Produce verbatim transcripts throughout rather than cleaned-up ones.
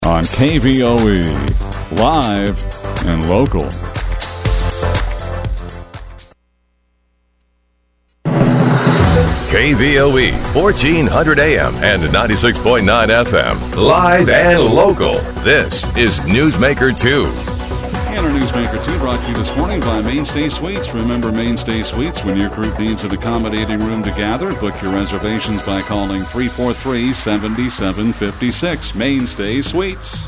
On K V O E, live and local. K V O E, fourteen hundred A M and ninety-six point nine F M. Live and local. This is Newsmaker two. And our Newsmaker two brought to you this morning by Mainstay Suites. Remember Mainstay Suites when your group needs an accommodating room to gather. Book your reservations by calling three four three, seven seven five six. Mainstay Suites.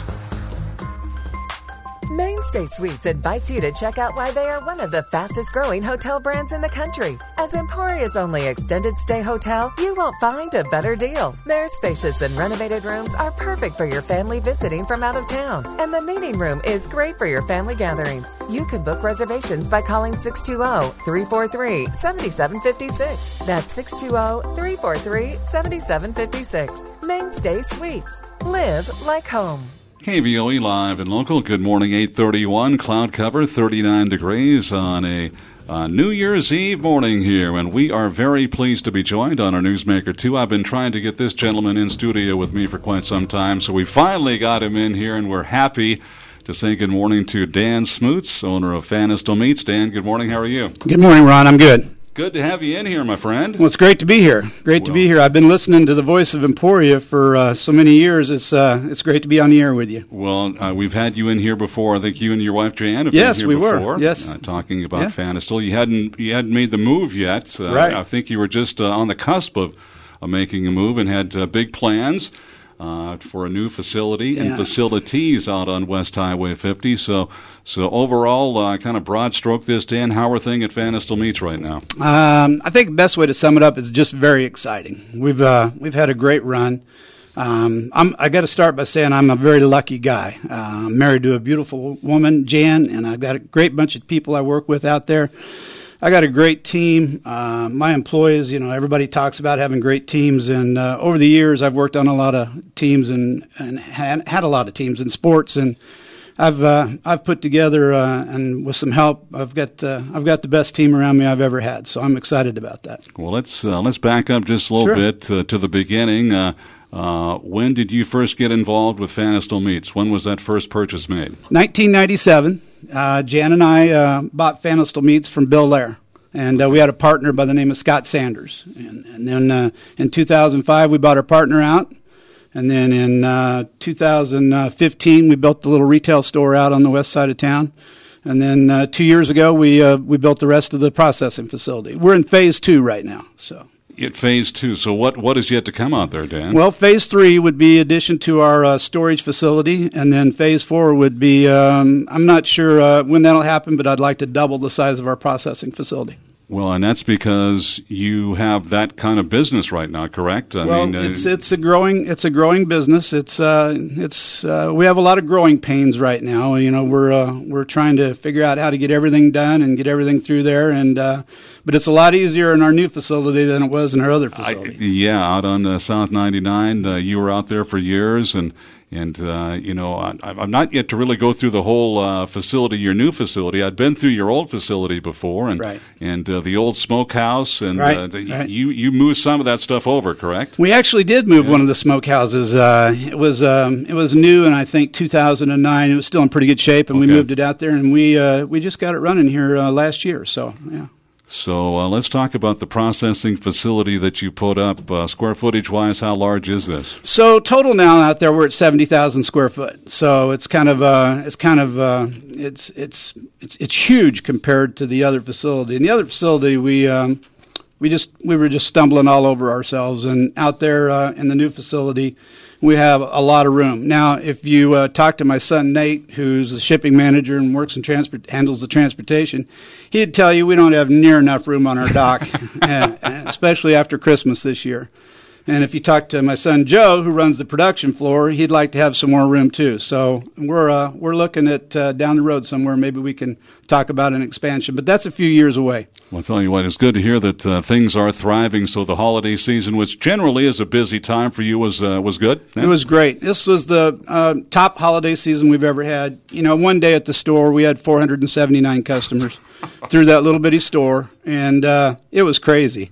Mainstay Suites invites you to check out why they are one of the fastest-growing hotel brands in the country. As Emporia's only extended stay hotel, you won't find a better deal. Their spacious and renovated rooms are perfect for your family visiting from out of town, and the meeting room is great for your family gatherings. You can book reservations by calling six two zero, three four three, seven seven five six. That's six two zero, three four three, seven seven five six. Mainstay Suites. Live like home. K V O E live and local. Good morning, eight thirty-one. Cloud cover, thirty-nine degrees on a uh, New Year's Eve morning here. And we are very pleased to be joined on our Newsmaker two. I've been trying to get this gentleman in studio with me for quite some time, so we finally got him in here, and we're happy to say good morning to Dan Smoots, owner of Fanistal Meats. Dan, good morning. How are you? Good morning, Ron. I'm good. Good to have you in here, my friend. Well, it's great to be here. Great well, to be here. I've been listening to the voice of Emporia for uh, so many years. It's uh, it's great to be on the air with you. Well, uh, we've had you in here before. I think you and your wife Jan have yes, been here we before. Were. Yes, uh, talking about yeah. Fanistal. You hadn't you hadn't made the move yet. Uh, right. I think you were just uh, on the cusp of, of making a move and had uh, big plans. Uh, for a new facility yeah. and facilities out on West Highway fifty. So, so overall, uh, kind of broad stroke this, Dan, how are things at Fanistal Meats right now? Um, I think the best way to sum it up is just very exciting. We've uh, we've had a great run. Um, I'm, I got to start by saying I'm a very lucky guy. Uh, I'm married to a beautiful woman, Jan, and I've got a great bunch of people I work with out there. I got a great team. Uh, my employees, you know, everybody talks about having great teams. And uh, over the years, I've worked on a lot of teams and, and had, had a lot of teams in sports. And I've uh, I've put together uh, and with some help, I've got uh, I've got the best team around me I've ever had. So I'm excited about that. Well, let's uh, let's back up just a little sure. bit uh, to the beginning. Uh, uh, when did you first get involved with Fanistal Meats? When was that first purchase made? nineteen ninety-seven. Uh, Jan and I uh, bought Fanistal Meats from Bill Lair, and uh, we had a partner by the name of Scott Sanders. And, and then uh, in two thousand five, we bought our partner out, and then in uh, two thousand fifteen, we built the little retail store out on the west side of town. And then uh, two years ago, we uh, we built the rest of the processing facility. We're in phase two right now. So. At phase two. So what, what is yet to come out there, Dan? Well, phase three would be addition to our uh, storage facility, and then phase four would be, um, I'm not sure uh, when that'll happen, but I'd like to double the size of our processing facility. Well, and that's because you have that kind of business right now, correct? I well, mean, uh, it's it's a growing it's a growing business. It's uh, it's uh, we have a lot of growing pains right now. You know, we're uh, we're trying to figure out how to get everything done and get everything through there, and uh, but it's a lot easier in our new facility than it was in our other facility. I, yeah, out on uh, South ninety-nine, uh, you were out there for years, and. And, uh, you know, I, I'm not yet to really go through the whole uh, facility, your new facility. I'd been through your old facility before, and right. and uh, the old smokehouse, and right. uh, the, right. you you moved some of that stuff over, correct? We actually did move yeah. one of the smokehouses. Uh, it was um, it was new in, I think, two thousand nine. It was still in pretty good shape, and okay. we moved it out there, and we uh, we just got it running here uh, last year. So, yeah. So uh, let's talk about the processing facility that you put up. Uh, square footage-wise, how large is this? So total now out there, we're at seventy thousand square foot. So it's kind of uh, it's kind of uh, it's it's it's it's huge compared to the other facility. In the other facility, we um, we just we were just stumbling all over ourselves. And out there uh, in the new facility, we have a lot of room. Now, if you uh, talk to my son Nate, who's the shipping manager and works in transport, handles the transportation, he'd tell you we don't have near enough room on our dock, uh, especially after Christmas this year. And if you talk to my son Joe, who runs the production floor, he'd like to have some more room too. So we're uh, we're looking at uh, down the road somewhere. Maybe we can talk about an expansion, but that's a few years away. Well, I'll tell you what, it's good to hear that uh, things are thriving. So the holiday season, which generally is a busy time for you, was uh, was good. Yeah? It was great. This was the uh, top holiday season we've ever had. You know, one day at the store we had four hundred seventy-nine customers through that little bitty store, and uh, it was crazy.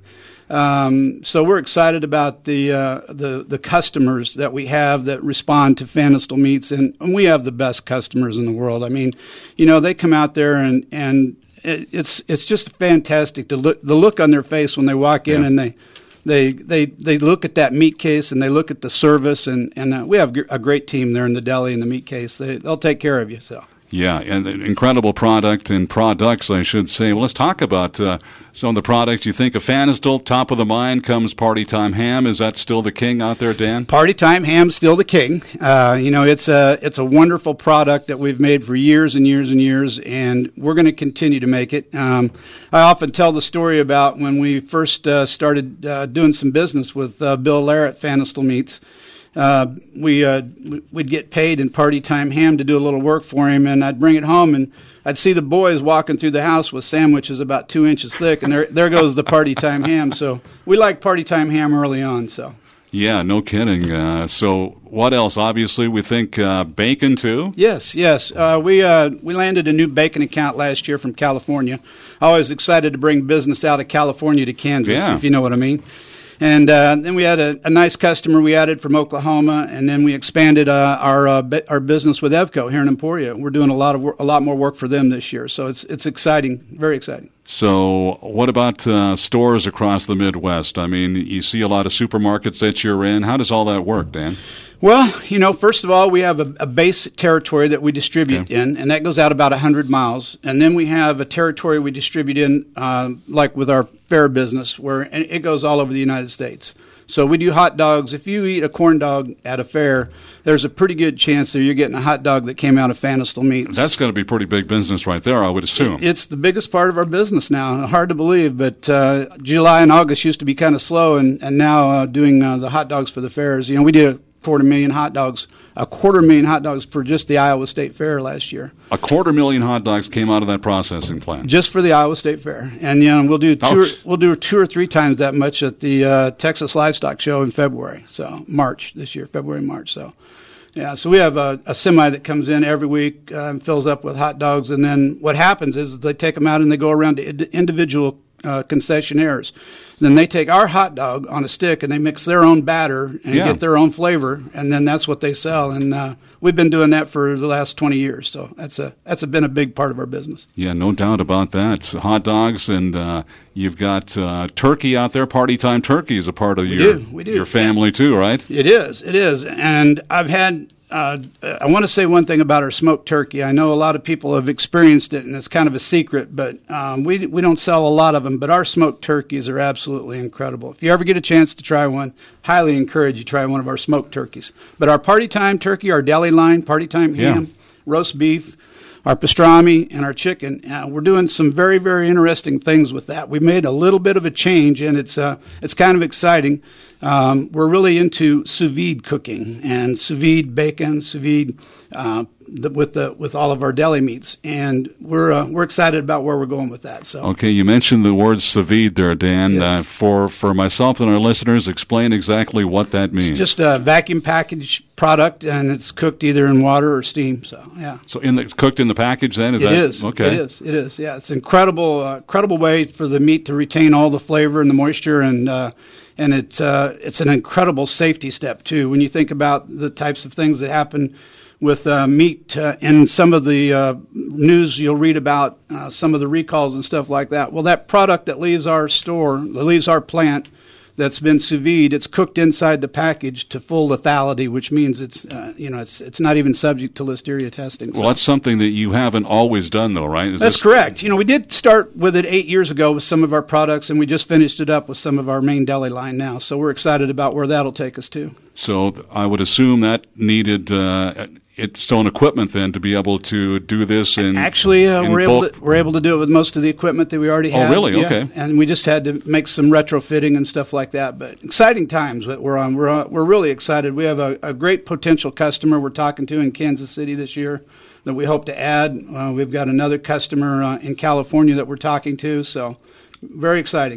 Um, so we're excited about the, uh, the the customers that we have that respond to Fanistal Meats, and, and we have the best customers in the world. I mean, you know, they come out there and and it, it's it's just fantastic to look the look on their face when they walk in, yeah. and they. They, they they look at that meat case and they look at the service, and, and uh, we have a great team there in the deli and the meat case. They, they'll take care of you. So Yeah, and incredible product and products, I should say. Well, let's talk about uh, some of the products. You think of Fanistal, top of the mind comes Party Time Ham. Is that still the king out there, Dan? Party Time Ham's still the king. Uh, you know, it's a it's a wonderful product that we've made for years and years and years, and we're going to continue to make it. Um, I often tell the story about when we first uh, started uh, doing some business with uh, Bill Lair at Fanistal Meats. Uh, we uh, we'd get paid in Party Time Ham to do a little work for him, and I'd bring it home, and I'd see the boys walking through the house with sandwiches about two inches thick, and there there goes the Party Time Ham. So we like Party Time Ham early on. So yeah, no kidding. Uh, so what else? Obviously, we think uh, bacon too. Yes, yes. Uh, we uh, we landed a new bacon account last year from California. I was excited to bring business out of California to Kansas, yeah. if you know what I mean. And uh, then we had a, a nice customer we added from Oklahoma, and then we expanded uh, our uh, b- our business with Evco here in Emporia. We're doing a lot of wor- a lot more work for them this year, so it's it's exciting, very exciting. So, what about uh, stores across the Midwest? I mean, you see a lot of supermarkets that you're in. How does all that work, Dan? Well, you know, first of all, we have a, a base territory that we distribute okay. in, and that goes out about one hundred miles. And then we have a territory we distribute in, uh, like with our fair business, where it goes all over the United States. So we do hot dogs. If you eat a corn dog at a fair, there's a pretty good chance that you're getting a hot dog that came out of Fanistal Meats. That's going to be pretty big business right there, I would assume. It's the biggest part of our business now. Hard to believe, but uh, July and August used to be kind of slow, and, and now uh, doing uh, the hot dogs for the fairs. You know, we did a quarter million hot dogs, a quarter million hot dogs for just the Iowa State Fair last year. A quarter million hot dogs came out of that processing plant, just for the Iowa State Fair, and you know we'll do two, or, we'll do two or three times that much at the uh, Texas Livestock Show in February, so March this year, February, March. So, yeah, so we have a, a semi that comes in every week uh, and fills up with hot dogs, and then what happens is they take them out and they go around to ind- individual uh, concessionaires. Then they take our hot dog on a stick and they mix their own batter and yeah. get their own flavor, and then that's what they sell. And uh, we've been doing that for the last twenty years, so that's a that's a, been a big part of our business. Yeah, no doubt about that. Hot dogs, and uh, you've got uh, turkey out there. Party Time Turkey is a part of we your do. We do. your family too, right? It is. It is. And I've had. Uh, I want to say one thing about our smoked turkey. I know a lot of people have experienced it, and it's kind of a secret, but um, we we don't sell a lot of them. But our smoked turkeys are absolutely incredible. If you ever get a chance to try one, highly encourage you try one of our smoked turkeys. But our Party Time turkey, our deli line, Party Time ham, yeah. roast beef, our pastrami, and our chicken, uh, we're doing some very, very interesting things with that. We made a little bit of a change, and it's uh, it's kind of exciting. Um, we're really into sous vide cooking and sous vide bacon, sous vide uh, the, with the with all of our deli meats, and we're uh, we're excited about where we're going with that. So, okay, you mentioned the word sous vide there, Dan. Yes. Uh, for for myself and our listeners, explain exactly what that means. It's just a vacuum packaged product, and it's cooked either in water or steam. So, yeah. So, in the, cooked in the package, then is it that is? Okay, it is. It is. Yeah, it's an incredible, uh, incredible way for the meat to retain all the flavor and the moisture, and uh, and it's uh, it's an incredible safety step too. When you think about the types of things that happen with uh, meat uh, and some of the uh, news you'll read about, uh, some of the recalls and stuff like that. Well, that product that leaves our store, that leaves our plant, that's been sous vide, it's cooked inside the package to full lethality, which means it's uh, you know it's it's not even subject to listeria testing. Well, so. that's something that you haven't always done, though, right? Is That's this... correct. You know, we did start with it eight years ago with some of our products, and we just finished it up with some of our main deli line now. So we're excited about where that'll take us to. So I would assume that needed uh, its own equipment then to be able to do this in Actually, uh, in we're bulk. able to, we're able to do it with most of the equipment that we already Oh, have. really? Yeah. Okay. And we just had to make some retrofitting and stuff like that. But exciting times that we're on. We're uh, we're really excited. We have a, a great potential customer we're talking to in Kansas City this year that we hope to add. Uh, we've got another customer uh, in California that we're talking to. So very exciting.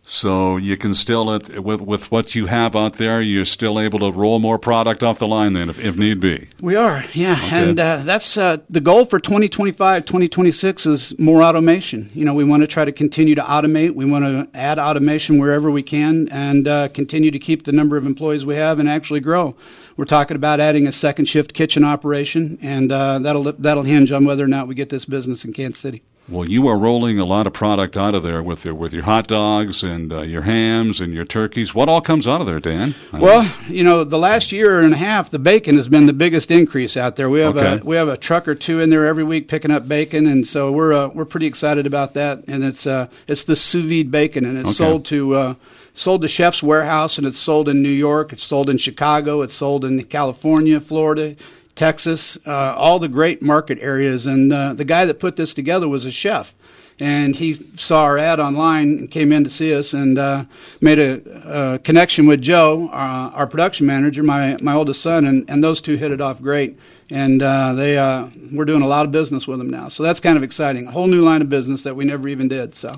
So you can still, with with what you have out there, you're still able to roll more product off the line then, if, if need be. We are, yeah. Okay. And uh, that's uh, the goal for twenty twenty-five, twenty twenty-six is more automation. You know, we want to try to continue to automate. We want to add automation wherever we can and uh, continue to keep the number of employees we have and actually grow. We're talking about adding a second shift kitchen operation, and uh, that'll that'll hinge on whether or not we get this business in Kansas City. Well, you are rolling a lot of product out of there with your, with your hot dogs and uh, your hams and your turkeys. What all comes out of there, Dan? I Well, mean, you know, the last year and a half, the bacon has been the biggest increase out there. We have Okay. a we have a truck or two in there every week picking up bacon, and so we're uh, we're pretty excited about that. And it's uh, it's the sous vide bacon, and it's Okay. sold to uh, sold to Chef's Warehouse, and it's sold in New York, it's sold in Chicago, it's sold in California, Florida, Texas, uh, all the great market areas. And uh, the guy that put this together was a chef. And he saw our ad online and came in to see us and uh, made a, a connection with Joe, uh, our production manager, my, my oldest son, and, and those two hit it off great. And uh, they uh, we're doing a lot of business with them now. So that's kind of exciting. A whole new line of business that we never even did. So.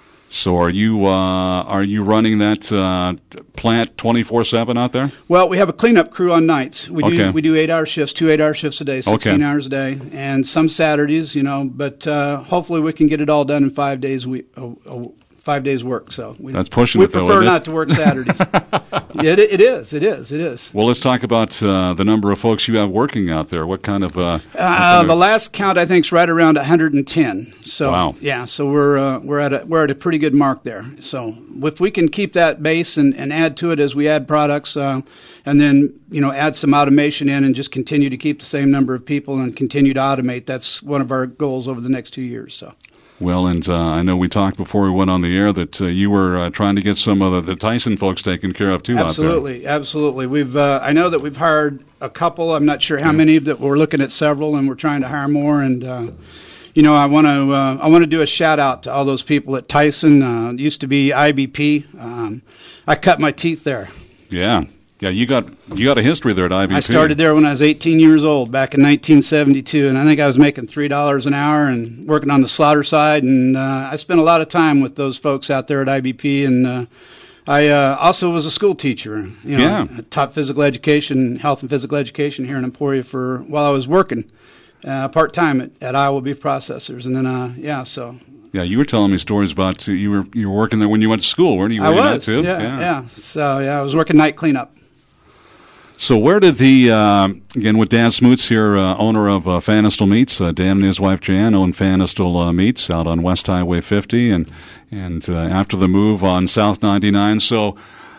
So are you uh, are you running that uh, plant twenty-four seven out there? Well, we have a cleanup crew on nights. We do Okay. we do eight hour shifts, two eight hour shifts a day, sixteen Okay. hours a day, and some Saturdays, you know. But uh, hopefully, we can get it all done in five days. We uh, uh, five days work. So we, That's pushing we it, though, prefer isn't it? not to work Saturdays. Yeah, it, it is. It is. It is. Well, let's talk about uh, the number of folks you have working out there. What kind of? Uh, what Uh, kind the of- last count, I think, is right around one hundred ten. So Wow. yeah, so we're uh, we're at a we're at a pretty good mark there. So if we can keep that base and, and add to it as we add products, uh, and then you know add some automation in and just continue to keep the same number of people and continue to automate, that's one of our goals over the next two years. So. Well, and uh, I know we talked before we went on the air that uh, you were uh, trying to get some of the, the Tyson folks taken care of too Absolutely, absolutely. We've uh, I know that we've hired a couple. I'm not sure how many, but we're looking at several, and we're trying to hire more. And uh, you know, I want to uh, I want to do a shout out to all those people at Tyson. Uh, it used to be I B P. Um, I cut my teeth there. out there. Yeah, yeah. You got you got a history there at I B P. I started there when I was eighteen years old, back in nineteen seventy-two, and I think I was making three dollars an hour and working on the slaughter side. And uh, I spent a lot of time with those folks out there at I B P. And uh, I uh, also was a school teacher. You know, Yeah. I taught physical education, health and physical education here in Emporia for while I was working uh, part time at, at Iowa Beef Processors. And then, uh, yeah, so. Yeah, you were telling me stories about uh, you were you were working there when you went to school, weren't you? I Were you was, not too? yeah, yeah. So, yeah, I was working night cleanup. So where did the, uh, again, with Dan Smoots here, uh, owner of uh, Fanistal Meats, uh, Dan and his wife Jan own Fanistal uh, Meats out on West Highway fifty, and and uh, after the move on South ninety-nine. So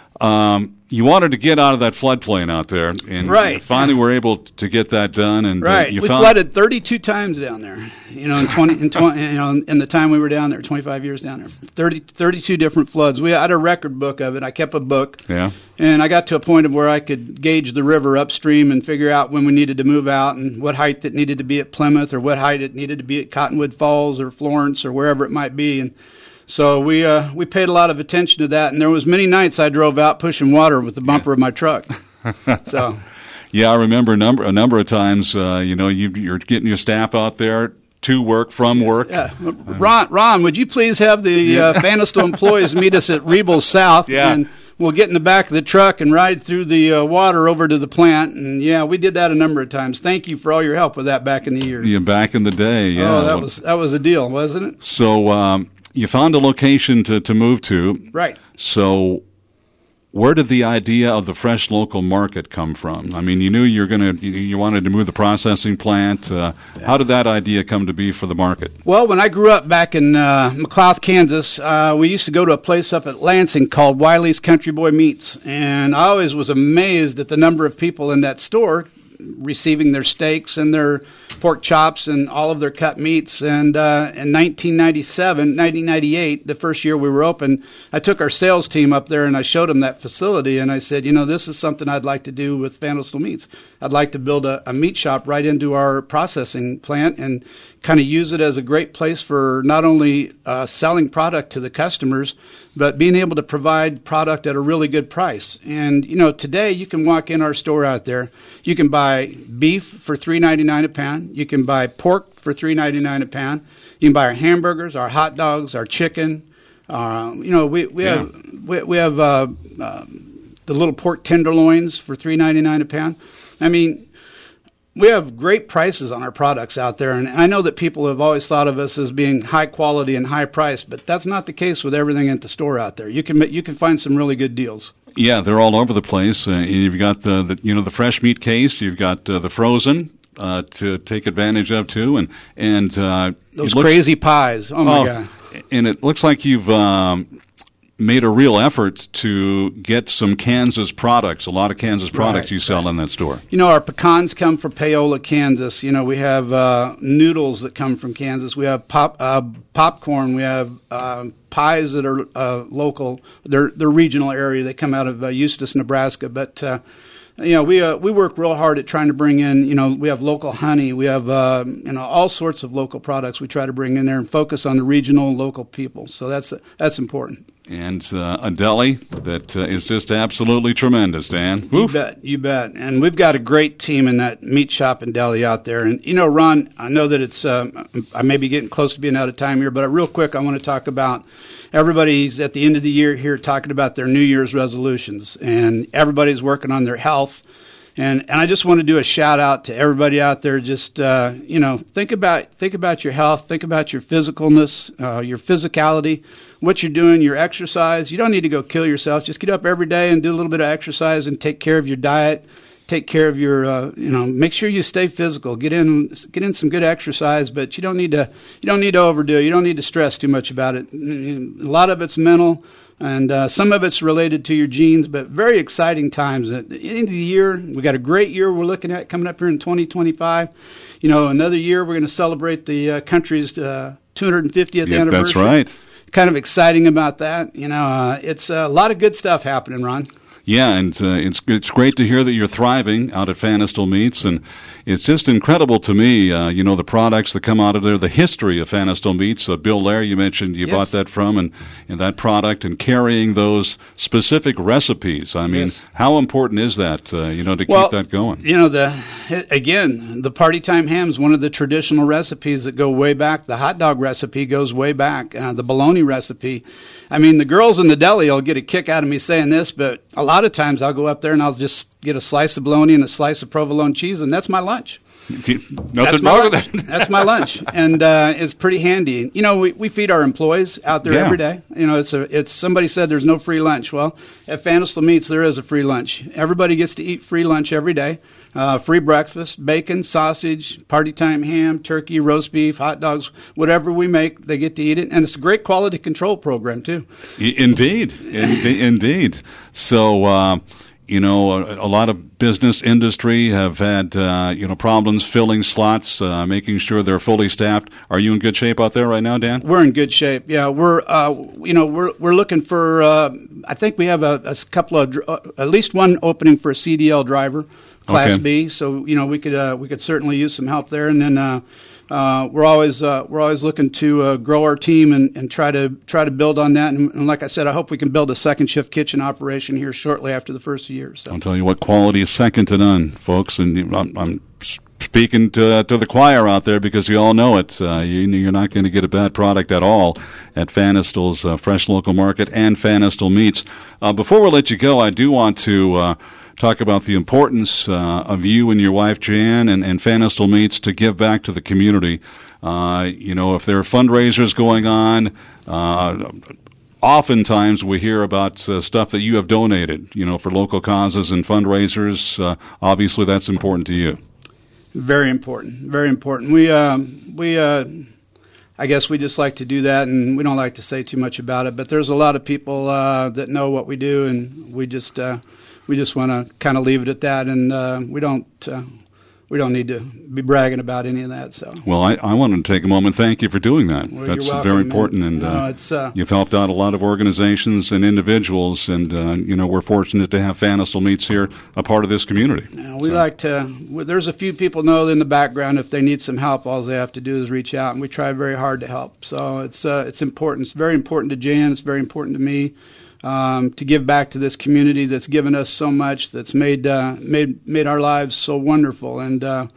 um, you wanted to get out of that floodplain out there, and Right. you finally were able to get that done. And uh, Right, you we found, flooded thirty-two times down there. You know, in twenty, in twenty, you know, in the time we were down there, twenty-five years down there, thirty, thirty-two different floods. We had a record book of it. I kept a book, Yeah. and I got to a point of where I could gauge the river upstream and figure out when we needed to move out and what height it needed to be at Plymouth or what height it needed to be at Cottonwood Falls or Florence or wherever it might be. And so we uh, we paid a lot of attention to that. And there was many nights I drove out pushing water with the bumper of my truck. So. Yeah, I remember a number a number of times. Uh, you know, you, you're getting your staff out there to work, from work. Yeah. Ron, Ron, would you please have the uh, Fanistal employees meet us at Rebel South? Yeah. And we'll get in the back of the truck and ride through the uh, water over to the plant. And, yeah, we did that a number of times. Thank you for all your help with that back in the year. Yeah, back in the day. Yeah. Oh, that was that was a deal, wasn't it? So um, you found a location to, to move to. Right. So where did the idea of the fresh local market come from? I mean, you knew you were going to, you wanted to move the processing plant. Uh, how did that idea come to be for the market? Well, when I grew up back in uh, McLouth, Kansas, uh, we used to go to a place up at Lansing called Wiley's Country Boy Meats. And I always was amazed at the number of people in that store receiving their steaks and their pork chops and all of their cut meats. And uh, in nineteen ninety-seven, nineteen ninety-eight, the first year we were open, I took our sales team up there and I showed them that facility. And I said, you know, this is something I'd like to do with Fanistal Meats. I'd like to build a, a meat shop right into our processing plant and kind of use it as a great place for not only uh, selling product to the customers, but being able to provide product at a really good price. And, you know, today you can walk in our store out there. You can buy beef for three ninety-nine a pound. You can buy pork for three ninety-nine a pound. You can buy our hamburgers, our hot dogs, our chicken, Uh, you know, we we Yeah. have we, we have uh, uh, the little pork tenderloins for three ninety-nine a pound. I mean, we have great prices on our products out there, and I know that people have always thought of us as being high quality and high price, but that's not the case with everything at the store out there. You can you can find some really good deals. Yeah, they're all over the place. Uh, you've got the, the you know the fresh meat case. You've got uh, the frozen uh, to take advantage of too, and and uh, Those it looks- crazy pies. Oh my oh, God! And it looks like you've um, made a real effort to get some Kansas products. A lot of Kansas products Right, you sell right. in that store. You know, our pecans come from Paola, Kansas. You know, we have uh, noodles that come from Kansas. We have pop uh, popcorn. We have um, pies that are uh, local. They're they're regional area. They come out of uh, Eustis, Nebraska. But uh, you know, we uh, we work real hard at trying to bring in. You know, we have local honey. We have uh, you know all sorts of local products. We try to bring in there and focus on the regional, local people. So that's that's important. And uh, a deli that uh, is just absolutely tremendous, Dan. You Woof. bet, you bet. And we've got a great team in that meat shop and deli out there. And, you know, Ron, I know that it's, um, I may be getting close to being out of time here, but real quick, I want to talk about everybody's at the end of the year here talking about their New Year's resolutions. And everybody's working on their health. And and I just want to do a shout out to everybody out there. Just uh, you know, think about think about your health, think about your physicalness, uh, your physicality, what you're doing, your exercise. You don't need to go kill yourself. Just get up every day and do a little bit of exercise and take care of your diet. Take care of your, uh, you know, make sure you stay physical. Get in, get in some good exercise, but you don't need to, you don't need to overdo it. You don't need to stress too much about it. A lot of it's mental, and uh, some of it's related to your genes. But very exciting times at the end of the year. We got a great year we're looking at coming up here in twenty twenty-five. You know, another year we're going to celebrate the uh, country's uh, two hundred fiftieth Yeah, anniversary. that's right. Kind of exciting about that. You know, uh, it's uh, a lot of good stuff happening, Ron. Yeah, and uh, it's it's great to hear that you're thriving out at Fanistal Meats, and it's just incredible to me, uh, you know, the products that come out of there, the history of Fanistal Meats. Uh, Bill Lair, you mentioned you Yes. bought that from, and, and that product, and carrying those specific recipes. I mean, Yes. how important is that, uh, you know, to Well, keep that going? You know, the again, the Party Time ham is one of the traditional recipes that go way back. The hot dog recipe goes way back. Uh, the bologna recipe. I mean, the girls in the deli will get a kick out of me saying this, but a lot of times I'll go up there and I'll just get a slice of bologna and a slice of provolone cheese, and that's my lunch. Nothing That's my wrong with lunch. that. That's my lunch, and uh, it's pretty handy. You know, we, we feed our employees out there Yeah. every day. You know, it's a it's somebody said there's no free lunch. Well, at Fanistal Meats there is a free lunch. Everybody gets to eat free lunch every day. Uh, free breakfast, bacon, sausage, Party Time ham, turkey, roast beef, hot dogs, whatever we make, they get to eat it, and it's a great quality control program too. I- Indeed, In- indeed. So, uh, you know, a, a lot of business industry have had, uh, you know, problems filling slots, uh, making sure they're fully staffed. Are you in good shape out there right now, Dan? We're in good shape. Yeah, we're uh, you know we're we're looking for. Uh, I think we have a, a couple of uh, at least one opening for a C D L driver, Class Okay. B. So you know we could uh, we could certainly use some help there. And then uh, uh, we're always uh, we're always looking to uh, grow our team and, and try to try to build on that. And, and like I said, I hope we can build a second shift kitchen operation here shortly after the first year. So. I'll tell you what, quality is second to none, folks. And you- I'm, I'm speaking to, to the choir out there because you all know it. Uh, you, you're not going to get a bad product at all at Fanistal's uh, Fresh Local Market and Fanistal Meats. Uh, before we let you go, I do want to uh, talk about the importance uh, of you and your wife, Jan, and, and Fanistal Meats to give back to the community. Uh, you know, if there are fundraisers going on, uh, oftentimes we hear about uh, stuff that you have donated, you know, for local causes and fundraisers. Uh, obviously, that's important to you. Very important. Very important. We um, we uh, I guess we just like to do that, and we don't like to say too much about it. But there's a lot of people uh, that know what we do, and we just uh, we just want to kind of leave it at that, and uh, we don't uh, we don't need to be bragging about any of that. So. Well, I, I wanted to take a moment. Thank you for doing that. Well, That's you're welcome, very man. important, and No, uh, it's, uh, you've helped out a lot of organizations and individuals, and uh, you know we're fortunate to have Fanistal Meats here, a part of this community. Uh, we So- like to. well, There's a few people know in the background. If they need some help, all they have to do is reach out, and we try very hard to help. So it's uh, it's important. It's very important to Jan. It's very important to me um, to give back to this community that's given us so much. That's made uh, made made our lives so wonderful. And uh,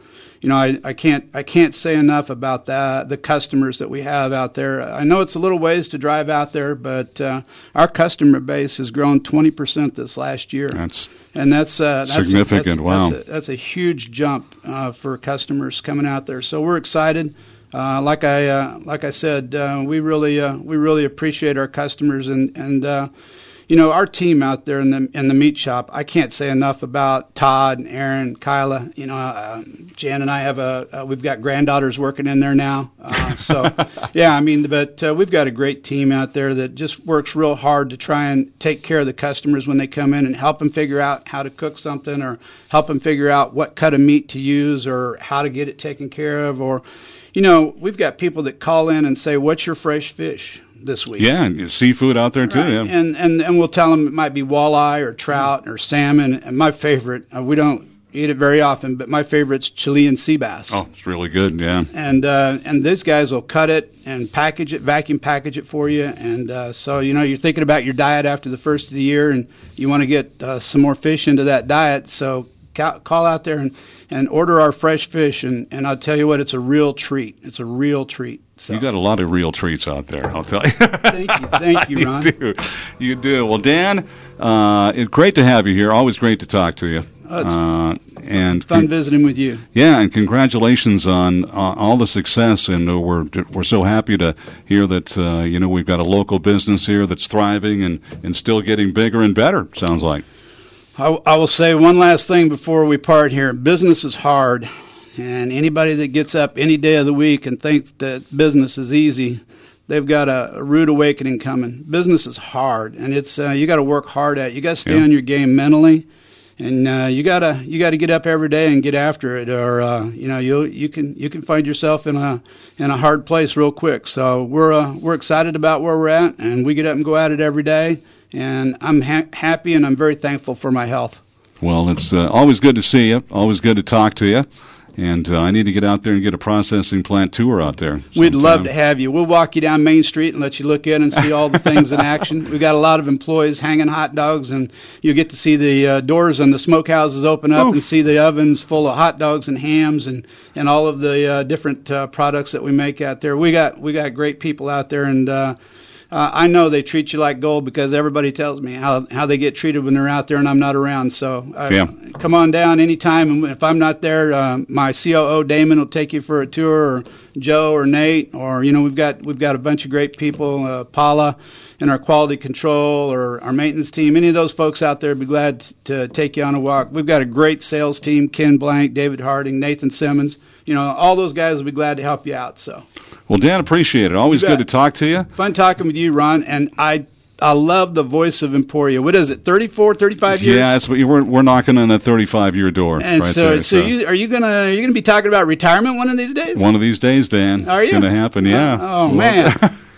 you know, I, I can't I can't say enough about that, the customers that we have out there. I know it's a little ways to drive out there, but uh, our customer base has grown twenty percent this last year. That's and that's, uh, that's significant. A, that's, wow. That's a, that's a huge jump uh, for customers coming out there. So we're excited. Uh, like I uh, like I said, uh, we really uh, we really appreciate our customers and and uh, you know, our team out there in the in the meat shop. I can't say enough about Todd and Aaron, Kyla. You know, uh, Jan and I have a uh, we've got granddaughters working in there now. Uh, so yeah, I mean, but uh, we've got a great team out there that just works real hard to try and take care of the customers when they come in and help them figure out how to cook something or help them figure out what cut of meat to use or how to get it taken care of. Or, you know, we've got people that call in and say, "What's your fresh fish this week?" Yeah, and seafood out there too. Right. Yeah. And, and and we'll tell them it might be walleye or trout or salmon. And my favorite, uh, we don't eat it very often, but my favorite's Chilean sea bass. Oh, it's really good. Yeah. And uh, and these guys will cut it and package it, vacuum package it for you. And uh, so, you know, you're thinking about your diet after the first of the year, and you want to get uh, some more fish into that diet. So ca- call out there and, and order our fresh fish. And, and I'll tell you what, it's a real treat. It's a real treat. So. You got a lot of real treats out there, I'll tell you. Thank you. Thank you, Ron. You do. You do. Well, Dan, uh, it's great to have you here. Always great to talk to you. Oh, it's uh, and fun visiting with you. Yeah, and congratulations on uh, all the success. And uh, we're we're so happy to hear that, uh, you know, we've got a local business here that's thriving and, and still getting bigger and better, sounds like. I, I will say one last thing before we part here. Business is hard. And anybody that gets up any day of the week and thinks that business is easy, they've got a, a rude awakening coming. Business is hard, and it's uh, you got to work hard at it. You got to stay yeah. on your game mentally, and uh, you gotta you got to get up every day and get after it, or uh, you know you you can you can find yourself in a in a hard place real quick. So we're uh, we're excited about where we're at, and we get up and go at it every day. And I'm ha- happy, and I'm very thankful for my health. Well, it's uh, always good to see you. Always good to talk to you. And uh, I need to get out there and get a processing plant tour out there sometime. We'd love to have you. We'll walk you down Main Street and let you look in and see all the things in action. We've got a lot of employees hanging hot dogs, and you get to see the uh, doors and the smokehouses open up Oof. and see the ovens full of hot dogs and hams and, and all of the uh, different uh, products that we make out there. We got we got great people out there, and uh, uh, I know they treat you like gold because everybody tells me how, how they get treated when they're out there and I'm not around. So uh, yeah. come on down anytime. And if I'm not there, uh, my C O O, Damon, will take you for a tour, or Joe or Nate. Or, you know, we've got we've got a bunch of great people, uh, Paula and our quality control or our maintenance team. Any of those folks out there would be glad to take you on a walk. We've got a great sales team, Ken Blank, David Harding, Nathan Simmons. You know, all those guys will be glad to help you out. So. Well, Dan, appreciate it. Always good to talk to you. Fun talking with you, Ron. And I I love the voice of Emporia. What is it, thirty-four, thirty-five years? Yeah, it's, we're, we're knocking on that thirty-five-year door and right so, there. So, so you, are you going to you gonna be talking about retirement one of these days? One of these days, Dan. Are it's you? It's going to happen, yeah. Oh, oh man.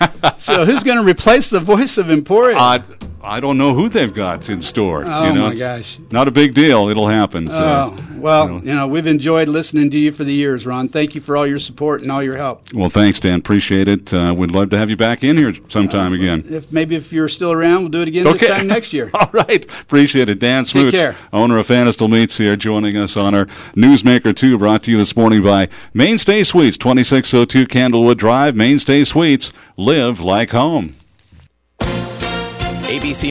So who's going to replace the voice of Emporia? Uh, I don't know who they've got in store. Oh, you know? my gosh. Not a big deal. It'll happen. So, oh, well, you know. you know, we've enjoyed listening to you for the years, Ron. Thank you for all your support and all your help. Well, thanks, Dan. Appreciate it. Uh, we'd love to have you back in here sometime uh, again. If Maybe if you're still around, we'll do it again okay. this time next year. All right. Appreciate it. Dan Smoots, Take care. owner of Fanistal Meats here, joining us on our Newsmaker two, brought to you this morning by Mainstay Suites, twenty-six oh two Candlewood Drive. Mainstay Suites. Live like home. A B C